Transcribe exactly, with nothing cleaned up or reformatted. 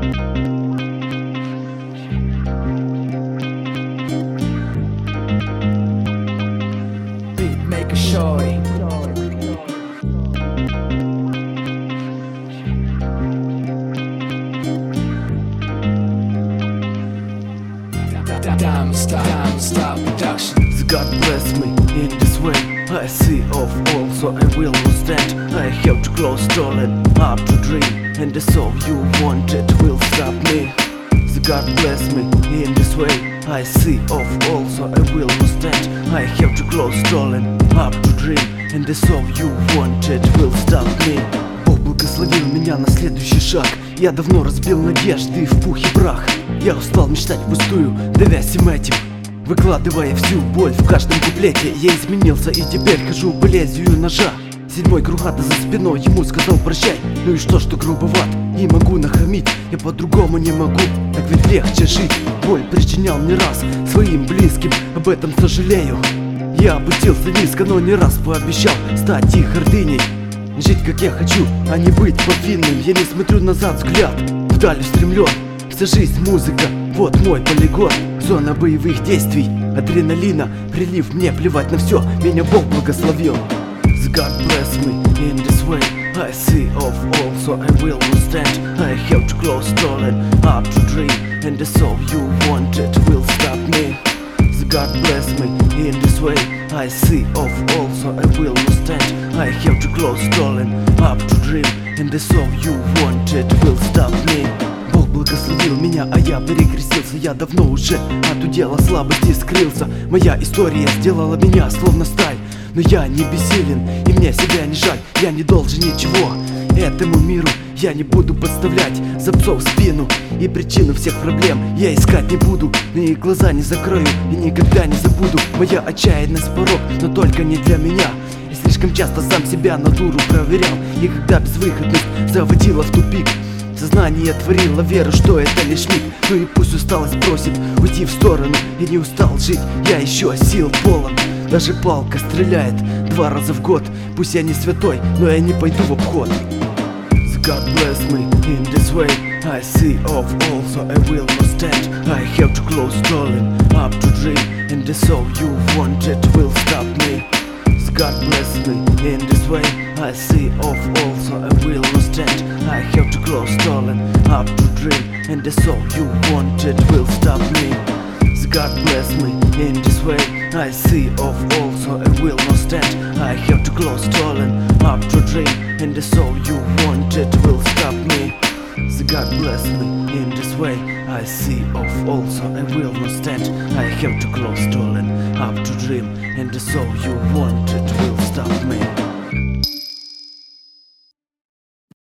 Beatmaker Shorty. Diamond Star, Diamond Star Productions. God bless me in this way. I see of all, so I will not stand. I have to close door and up to dream, and the soul you wanted will stop me. So God bless me in this way. I see of all, so I will not stand. I have to close door and up to dream, and the soul you wanted will stop me. Бог благословил меня на следующий шаг. Я давно разбил надежды в пух и прах. Я устал мечтать впустую, давясь им этим, выкладывая всю боль в каждом куплете. Я изменился и теперь хожу по лезвию ножа. Седьмой кругата за спиной, ему сказал прощай. Ну и что, что грубоват, не могу нахамить. Я по-другому не могу, так ведь легче жить. Боль причинял не раз своим близким, об этом сожалею. Я опустился низко, но не раз пообещал стать их гордыней. Жить как я хочу, а не быть повинным. Я не смотрю назад, взгляд вдаль устремлен. Вся жизнь музыка, вот мой полигон. Зона боевых действий, адреналина, прилив, мне плевать на все, меня Бог благословил. God bless me in this way. I see of all, so I will not stand. I have to close door and up to dream, and the soul you wanted will stop me. God bless me in this way. I see of all, so I will not stand. I have to close door and up to dream, and the soul you wanted will stop me. Бог благословил меня, а я перекрестился. Я давно уже от удела слабости скрылся. Моя история сделала меня словно сталь, но я не бессилен, и мне себя не жаль. Я не должен ничего этому миру. Я не буду подставлять за псов спину, и причину всех проблем я искать не буду. Но и глаза не закрою, и никогда не забуду. Моя отчаянность порок, но только не для меня. Я слишком часто сам себя на дуру проверял, и когда безвыходность заводила в тупик, сознание творило веру, что это лишь миг. Ну и пусть усталость просит уйти в сторону. Я не устал жить, я еще сил полон. Даже палка стреляет два раза в год. Пусть я не святой, но я не пойду в обход. God bless me in this way. I see of all, so I will not stand. I have to close door and up to dream, and the soul you wanted will stop me. God bless me in this way. I see of all, so I will not stand. I have to close door and up to dream, and the soul you wanted will stop me. God bless me in this way. I see of all, so I will not stand. I have to close door and up to dream, and the soul you wanted will stop me. God bless me in this way. I see of all, so I will not stand. I have to close door and up to dream, and the soul you wanted will stop me.